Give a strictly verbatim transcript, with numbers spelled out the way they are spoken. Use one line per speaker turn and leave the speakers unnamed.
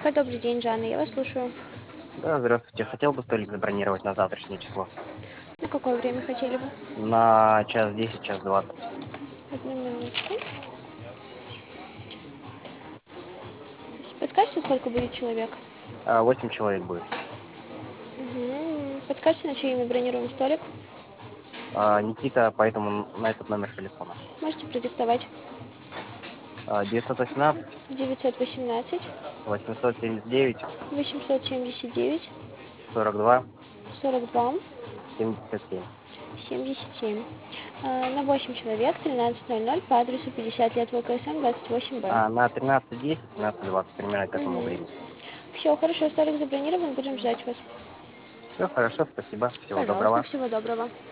кафе «Добрый день», Жанна, я вас слушаю.
Да, здравствуйте. Хотел бы столик забронировать на завтрашнее число.
На какое время хотели бы?
На час десять, час двадцать.
Одну минутку. Подскажите, сколько будет человек?
А, Восемь человек будет.
Угу. Подскажите, на чье имя бронируем столик?
А, Никита, поэтому на этот номер телефона.
Можете продиктовать.
А, девятьсот восемнадцать,
девятьсот восемнадцать,
восемьсот семьдесят девять,
восемьсот семьдесят девять,
сорок два,
сорок два,
семьдесят семь.
семьдесят семь. А, на восемь человек, тринадцать ноль ноль по адресу пятьдесят лет ВКСМ двадцать восемь Б.
А, на тринадцать десять, тринадцать двадцать, примерно к этому
Угу.
времени.
Все, хорошо, столик забронирован, будем ждать вас.
Все хорошо, спасибо. Всего
Пожалуйста,
доброго.
всего доброго.